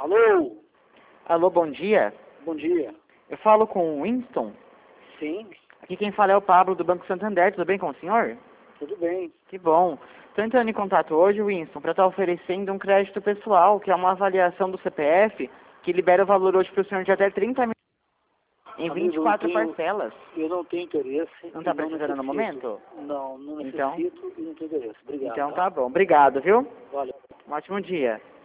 Alô? Alô, bom dia. Bom dia. Eu falo com o Winston. Sim, Aqui quem fala é o Pablo do Banco Santander. Tudo bem com o senhor? tudo bem. Que bom. Estou entrando em contato hoje, Winston, para estar oferecendo um crédito pessoal, que é uma avaliação do CPF, que libera o valor hoje para o senhor de até 30 mil em Amigo, 24 parcelas. eu não tenho interesse. Não está e precisando no necessito. momento? Não Então? necessito e não tenho interesse. Obrigado. Então tá bom. Obrigado, viu? Valeu. Um ótimo dia.